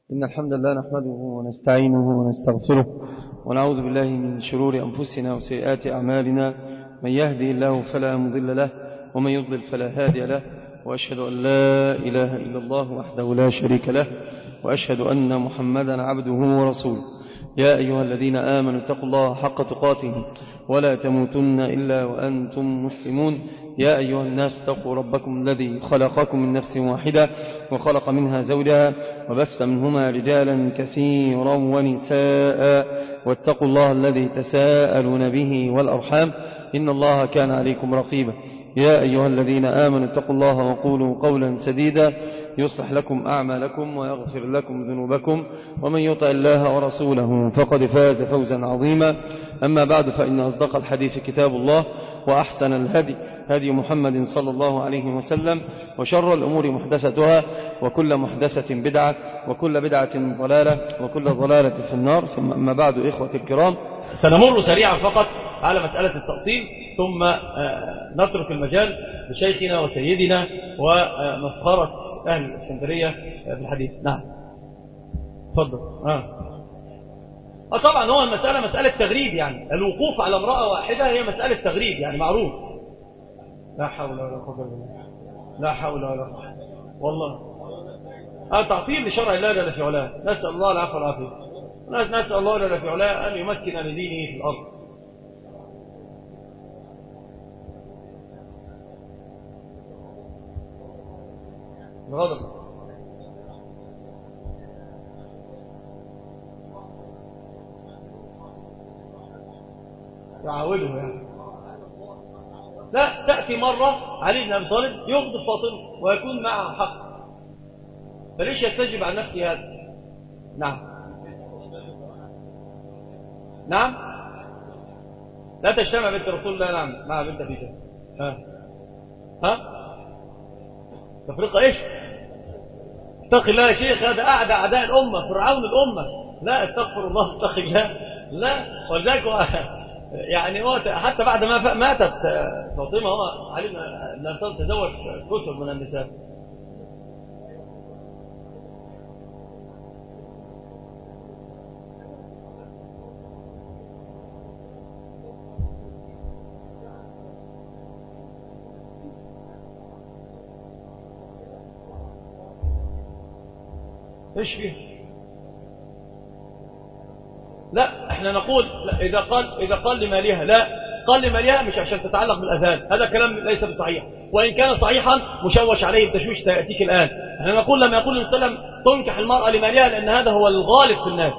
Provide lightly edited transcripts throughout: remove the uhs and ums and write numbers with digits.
إن الحمد لله نحمده ونستعينه ونستغفره ونعوذ بالله من شرور أنفسنا وسيئات أعمالنا. من يهدي الله فلا مضل له ومن يضلل فلا هادي له، وأشهد أن لا إله إلا الله وحده لا شريك له، وأشهد أن محمدا عبده ورسوله. يا أيها الذين آمنوا اتقوا الله حق تقاته ولا تموتن إلا وأنتم مسلمون. يا أيها الناس اتقوا ربكم الذي خلقكم من نفس واحدة وخلق منها زوجها وبث منهما رجالا كثيرا ونساء، واتقوا الله الذي تساءلون به والأرحام إن الله كان عليكم رقيبا. يا أيها الذين آمنوا اتقوا الله وقولوا قولا سديدا يصلح لكم أعمالكم ويغفر لكم ذنوبكم، ومن يطع الله ورسوله فقد فاز فوزا عظيما. أما بعد، فإن أصدق الحديث كتاب الله، وأحسن الهدي هدي محمد صلى الله عليه وسلم، وشر الأمور محدثتها، وكل محدثة بدعة، وكل بدعة ضلالة، وكل ضلالة في النار. ثم أما بعد، إخوة الكرام، سنمر سريعا فقط على مسألة التأصيل، ثم نترك المجال لشيخنا وسيدنا ومفخرة أهل الإسكندرية في الحديث. نعم، تفضل. طبعا هو المسألة مسألة تغريب، يعني الوقوف على امرأة واحدة هي مسألة تغريب، يعني معروف. لا حول ولا قوة إلا بالله، لا حول ولا قوة والله. تعطيل لشرع الله جل في علاه، نسأل الله العفو والعافية، نسأل الله جل في علاه أن يمكن لدينه في الأرض. بغضب يعاوده يعني. لا، تأتي مرة علي بن أبي طالب يغضب فاطمة ويكون معها حق، فليش يستجب عن نفسه هذا؟ نعم نعم، لا تجتمع بنت رسول الله نعم مع بنت أبي جهل. تفرقة ايش؟ اتق الله يا شيخ، هذا أعدى أعداء الأمة، فرعون الأمة. لا، استغفر الله، اتق الله. لا، ولذلك يعني حتى بعد ما ماتت فاطمة هو علي بن أبي طالب تزوج كثر من النساء. ايش فيه؟ لا، احنا نقول لا، اذا قال لمالها، لا، قال لمالها مش عشان تتعلق بالاذان، هذا كلام ليس بصحيح، وان كان صحيحا مشوش عليه بتشويش سياتيك الان. احنا نقول لما يقول النبي صلى الله عليه وسلم تنكح المراه لمالها، لان هذا هو الغالب في الناس،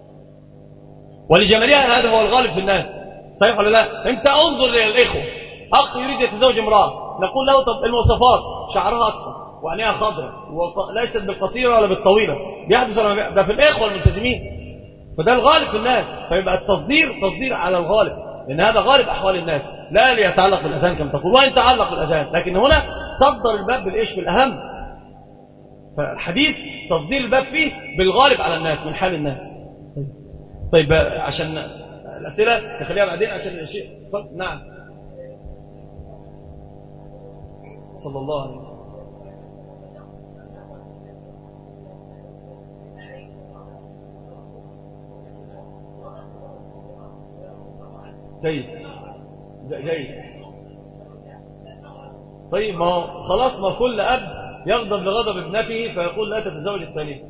ولجمالها هذا هو الغالب في الناس. صحيح ولا لا؟ انت انظر للاخوه، اخ يريد يتزوج امراه، نقول له طب المواصفات، شعرها اصفر وعينيها خضراء وليست بالقصيره ولا بالطويله، بيحدث ولا ده في الاخوه الملتزمين، فده الغالب في الناس. فيبقى تصدير على الغالب، لان هذا غالب احوال الناس، لا ليتعلق بالاذان كما تقول، وان تعلق بالاذان، لكن هنا صدر الباب بالايش؟ بالاهم. فالحديث تصدير الباب فيه بالغالب على الناس من حال الناس. طيب عشان الاسئله نخليها بعدين عشان الشيء. نعم، صلى الله عليه وسلم. جيد. طيب، ما خلاص، ما كل أب يغضب لغضب ابنته فيقول لا تتزوج الثانية.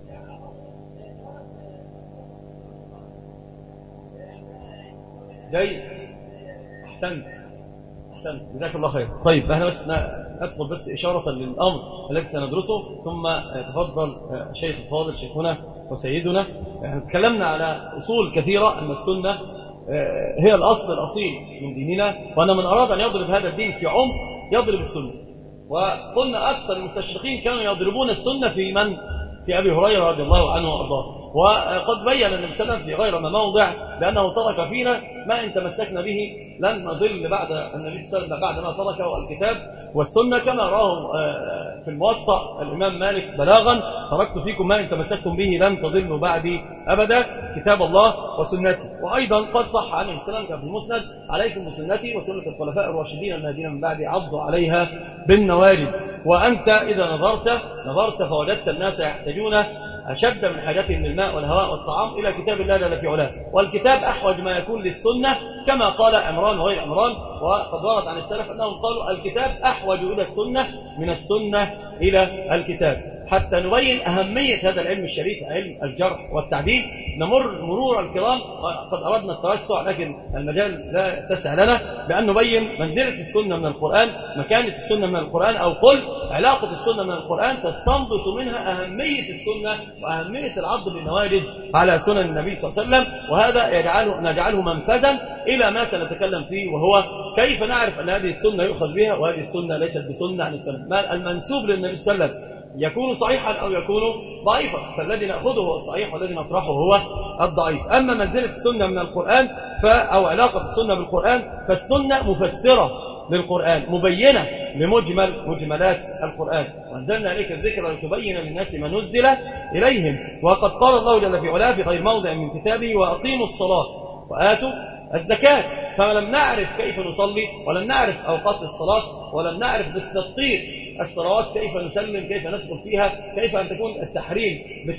جيد، أحسنت جزاك الله خير. طيب احنا بس ندخل بس إشارة للأمر الذي سندرسه، ثم تفضل شيخ الفاضل شيخنا وسيدنا. احنا تكلمنا على أصول كثيرة، أن السنة هي الأصل الأصيل من ديننا، وأن من أراد أن يضرب هذا الدين في عمق يضرب السنة. وقلنا أكثر المستشرقين كانوا يضربون السنة في أبي هريرة رضي الله عنه وأرضاه، وقد بين النبي صلى الله عليه وسلم في غير ما موضع بأنه ترك فينا ما إن تمسكنا به لن نضل بعد النبي صلى الله عليه وسلم بعد ما تركه الكتاب والسنة، كما راه في الموطأ الإمام مالك بلاغا: تركت فيكم ما إن تمسكتم به لن تضلوا بعدي أبدا، كتاب الله وسنتي. وأيضا قد صح عن السلام في المسند: عليكم بسنتي وسنة الخلفاء الراشدين المهديين من بعدي عضوا عليها بالنواجذ. وأنت إذا نظرت فوجدت الناس يحتاجون أشد من حاجتهم للماء والهواء والطعام إلى كتاب الله جل في علاه. والكتاب أحوج ما يكون للسنة كما قال عمران وغير عمران، وقد ورد عن السلف أنهم قالوا الكتاب أحوج إلى السنة من السنة إلى الكتاب. حتى نبين أهمية هذا العلم الشريف، علم الجرح والتعديل. نمر مرور الكرام، قد أردنا التوسع لكن المجال لا يتسع لنا، بأن نبين منزلة السنة من القرآن، مكانة السنة من القرآن، أو قل علاقة السنة من القرآن تستنبط منها أهمية السنة وأهمية العض بالنواجذ على سنن النبي صلى الله عليه وسلم. وهذا نجعله منفذا إلى ما سنتكلم فيه، وهو كيف نعرف أن هذه السنة يؤخذ بها وهذه السنة ليست بسنة عن السنة. المنسوب للنبي صلى الله عليه وسلم يكون صحيحا أو يكون ضعيفا، فالذي نأخذه هو الصحيح والذي نطرحه هو الضعيف. أما منزلة السنة من القرآن أو علاقة السنة بالقرآن، فالسنة مفسرة للقرآن، مبينة لمجملات القرآن. وأنزلنا عليك الذكر لتبين للناس ما نزل إليهم. وقد قال الله جل في علاه في غير موضع من كتابه وأقيموا الصلاة وآتوا الزكاة. فلم نعرف كيف نصلي، ولم نعرف أوقات الصلاة، ولم نعرف بالتدقيق الصلوات كيف نسلم، كيف ندخل فيها، كيف أن تكون التحريم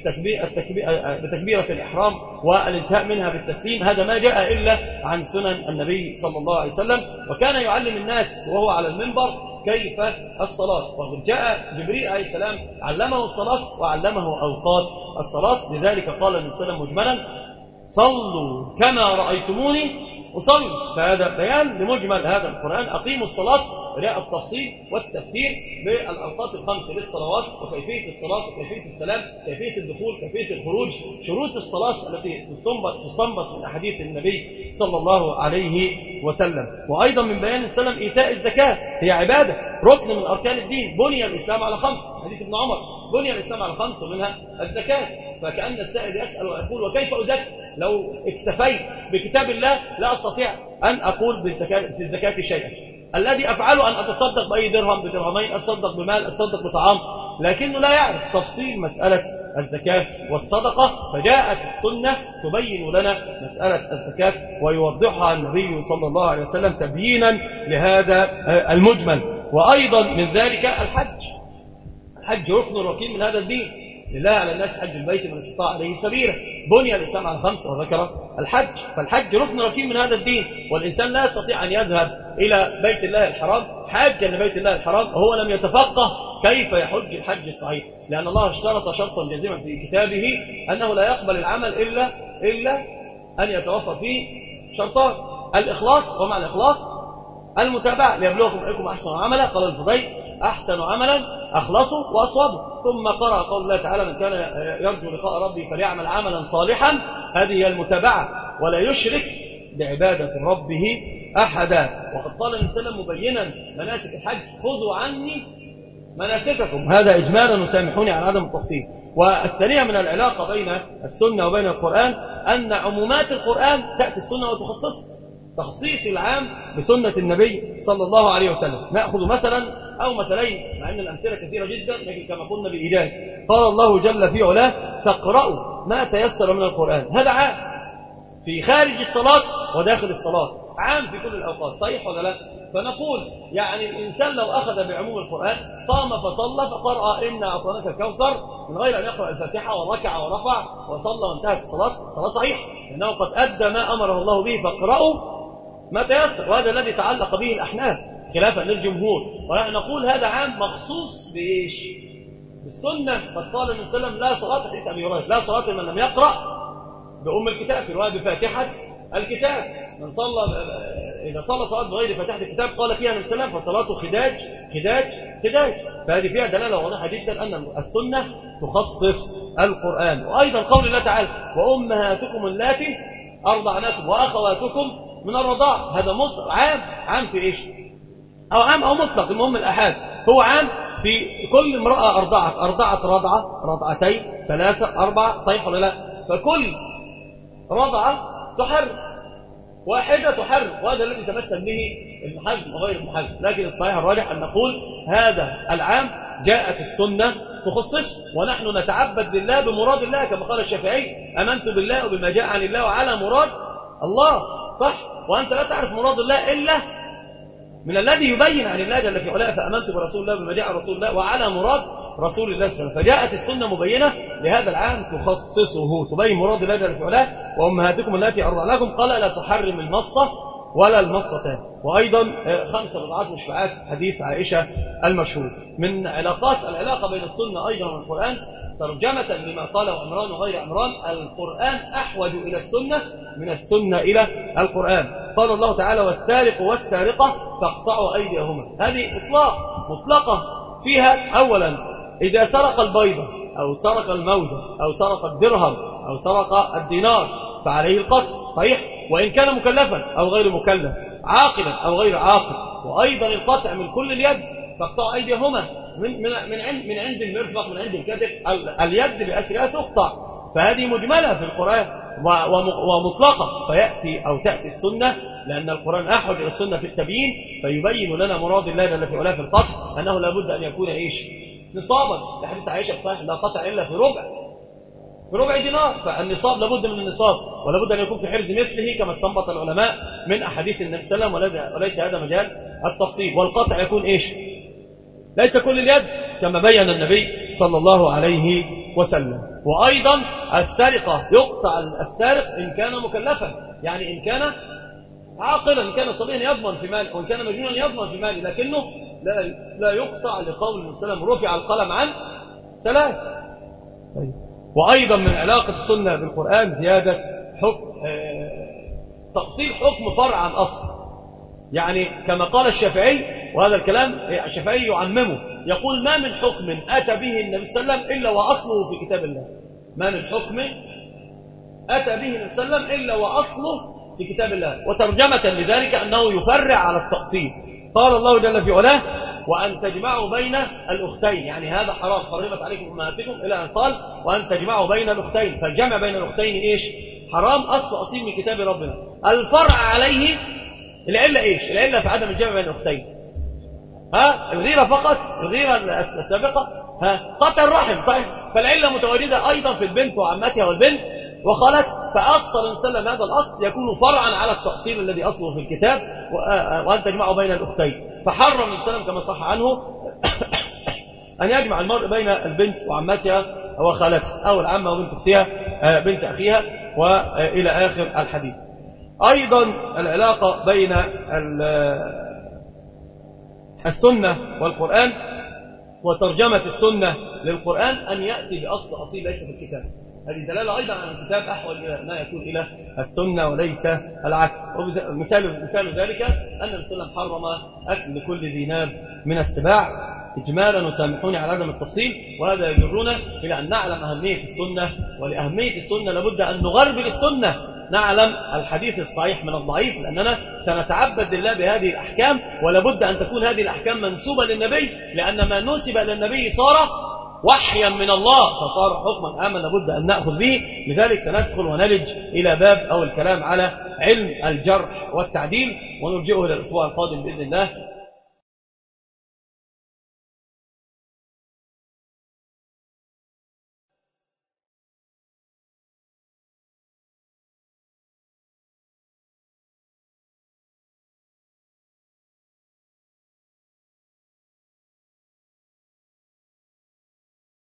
بتكبيرة الإحرام والانتهاء منها بالتسليم. هذا ما جاء إلا عن سنن النبي صلى الله عليه وسلم. وكان يعلم الناس وهو على المنبر كيف الصلاة، وقد جاء جبريل عليه السلام علمه الصلاة وعلمه أوقات الصلاة. لذلك قال النبي صلى الله عليه وسلم مجملا: صلوا كما رأيتموني أصلي. فهذا بيان لمجمل هذا القرآن: أقيموا الصلاة، رياء التفصيل والتفسير بالأوقات الخمس للصلوات، وكيفية الصلاة، وكيفية السلام، كيفية الدخول، كيفية الخروج، شروط الصلاة التي تستنبط من أحاديث النبي صلى الله عليه وسلم. وأيضا من بيان السلام إيتاء الزكاة، هي عبادة، ركن من أركان الدين. بني الإسلام على خمس، حديث ابن عمر: بني الإسلام على خمس ومنها الزكاة. فكأن السائل يسأل ويقول: وكيف أزكي؟ لو اكتفيت بكتاب الله لا أستطيع أن أقول في الزكاة شيئا. الذي أفعله أن أتصدق بأي درهم، بدرهمين، أتصدق بمال، أتصدق بطعام، لكنه لا يعرف تفصيل مسألة الزكاة والصدقة. فجاءت السنة تبين لنا مسألة الزكاة ويوضحها النبي صلى الله عليه وسلم تبيينا لهذا المجمل. وأيضا من ذلك الحج. الحج ركن ركين من هذا الدين. لله على الناس حج البيت من استطاع عليه سبيلا. بني الإسلام على خمس وذكر الحج. فالحج ركن ركين من هذا الدين، والإنسان لا يستطيع أن يذهب إلى بيت الله الحرام حاجا لبيت الله الحرام وهو لم يتفقه كيف يحج الحج الصحيح، لأن الله اشترط شرطا جازما في كتابه أنه لا يقبل العمل إلا أن يتوفر فيه شرطان: الإخلاص، ومع الإخلاص المتابعة، ليبلوكم أيكم أحسن عملا. قال الفضيل: أحسن عملا أخلصوا وأصوبوا. ثم قرأ قول الله تعالى: من كان يرجو لقاء ربه فليعمل عملا صالحا. هذه هي المتابعة، ولا يشرك بعبادة ربه أحدا. وقد قال النبي صلى الله عليه وسلم مبينا مناسك الحج: خذوا عني مناسككم. هذا إجمالا، وسامحوني على عدم التفصيل. والثانية من العلاقة بين السنة وبين القرآن أن عمومات القرآن تأتي السنة وتخصص. تخصيص العام بسنة النبي صلى الله عليه وسلم. نأخذ مثلا أو مثلين، مع أن الأمثلة كثيرة جدا، لكن كما قلنا بإيجاز. قال الله جل في علاه: تقرأوا ما تيسر من القرآن. هذا عام في خارج الصلاة وداخل الصلاة، عام في كل الأوقات، صحيح ولا لا؟ فنقول يعني الإنسان لو أخذ بعموم القرآن، قام فصلى فقرأ إنا أعطيناك الكوثر من غير أن يقرأ الفاتحة وركع ورفع وصلى وانتهت الصلاة صحيح، لأنه قد أدى ما أمره الله به. فاقرأوا ما تيسر، وهذا الذي تعلق به الأحناف خلافا للجمهور. ونحن نقول هذا عام مخصوص بإيش؟ بالسنة. قد قال النبي صلى الله عليه وسلم: لا صلاة، حديث أبي هريرة: لا صلاة من لم يقرأ بأم الكتاب، في رواية بفاتحة الكتاب. من صلى إذا صلى صلاة بغير فاتحة الكتاب قال فيها النبي صلى الله عليه وسلم: فصلاته خداج خداج خداج. فهذه فيها دلالة واضحة جدا أن السنة تخصص القرآن. وأيضا قول الله تعالى: وأمهاتكم اللاتي أرضعناكم وأخواتكم من الرضاع. هذا عام في إيش؟ أو عام أو مطلق، المهم الأحاد. هو عام في كل امرأة أرضعت رضعة، رضعتين، ثلاثة، أربعة، صحيح ولا لا؟ فكل رضعة تحرم، واحدة تحرم، وهذا الذي تمثل به المحجم وغير المحجم. لكن الصحيح الراجح أن نقول هذا العام جاءت السنة تخصص، ونحن نتعبد لله بمراد الله، كما قال الشافعي: آمنت بالله وبما جاء عن الله وعلى مراد الله. صح؟ وأنت لا تعرف مراد الله إلا من الذي يبين عن الله جل في علاه: فآمنت برسول الله بما جاء عن رسول الله وعلى مراد رسول الله صلى الله عليه وسلم. فجاءت السنة مبينة لهذا العام تخصصه، تبين مراد الله جل في علاه. وأمهاتكم التي أرضعنكم قال لا تحرم المصة ولا المصتان. وأيضا 5 بضعات مشفعات حديث عائشة المشهور. من العلاقة بين السنة أيضا والقرآن ترجمة لما قاله عمران وغير عمران: القرآن أحوج إلى السنة من السنة إلى القرآن. قال الله تعالى: والسارق والسارقة فاقطعوا أيديهما. هذه مطلقة فيها أولا إذا سرق البيضة أو سرق الموزة أو سرق الدرهم أو سرق الدينار فعليه القتل، صحيح، وإن كان مكلفا أو غير مكلف، عاقلا أو غير عاقل. وأيضا القطع من كل اليد، فاقطعوا أيديهما من عند المرفق، من عند الكتف، اليد بأسرها تقطع. فهذه مجملة في القرآن ومطلقة. تأتي السنة، لأن القرآن أحوج إلى السنة في التبيين، فيبين لنا مراد الله جل في علاه في القطع، أنه لابد أن يكون نصابا. في حديث عائشة صحيح: لا قطع إلا في ربع دينار. فالنصاب لابد من النصاب، ولابد أن يكون في حرز مثله، كما استنبط العلماء من أحاديث النبي صلى الله عليه وسلم، وليس هذا مجال التفصيل. والقطع يكون ليس كل اليد، كما بين النبي صلى الله عليه وسلم. وأيضا السرقة يقطع السارق إن كان مكلفا، يعني إن كان عاقلا، إن كان صبيا يضمن في مال، وإن كان مجنونا يضمن في مال، لكنه لا يقطع، لقول النبي صلى الله عليه وسلم: رفع القلم عن 3. وأيضا من علاقة السنة بالقرآن زيادة تفصيل حكم فرع عن أصل. يعني كما قال الشافعي، وهذا الكلام الشافعي يعممه، يقول: ما من حكم أتى به النبي صلى الله عليه وسلم إلا وأصله في كتاب الله. ما من حكم أتى به النبي صلى الله عليه وسلم إلا وأصله في كتاب الله. وترجمة لذلك أنه يفرع على التأصيل. قال الله جل في علاه: وأن تجمعوا بين الأختين، يعني هذا حرام، حرمت عليكم أمهاتكم، إلى أن قال: وأن تجمعوا بين الأختين. فالجمع بين الأختين حرام، أصيل من كتاب ربنا. الفرع عليه العلة العلة في عدم الجمع بين الأختين. الغيرة فقط، الغيرة السابقة، قتل الرحم، صحيح. فالعلة متواجدة أيضا في البنت وعمتها والبنت وخالت. فأصل النبي صلى الله عليه وسلم هذا الأصل يكون فرعا على التأصيل الذي أصله في الكتاب، وأن تجمعوا بين الأختين. فحرم النبي صلى الله عليه وسلم كما صح عنه أن يجمع المرء بين البنت وعمتها وخالتها، أو العمة وبنت أختها بنت أخيها، وإلى آخر الحديث. أيضا العلاقة بين السنة والقرآن وترجمة السنة للقرآن أن يأتي بأصل أصيل ليس في الكتاب. هذه دلالة أيضا عن الكتاب أحوج إلى ما يكون إلى السنة وليس العكس. مثال ذلك أن النبي صلى الله عليه وسلم حرم أكل كل ذي ناب من السباع إجمالا، وسامحوني على عدم التفصيل. وهذا يجرنا إلى أن نعلم أهمية السنة، ولأهمية السنة لابد أن نغربل السنة، نعلم الحديث الصحيح من الضعيف، لأننا سنتعبد لله بهذه الأحكام، ولابد أن تكون هذه الأحكام منسوبة للنبي، لأن ما نسب للنبي صار وحيا من الله، فصار حكما عاما لابد أن نأخذ به. لذلك سندخل ونلج إلى باب أو الكلام على علم الجرح والتعديل، ونرجئه إلى الأسبوع القادم بإذن الله.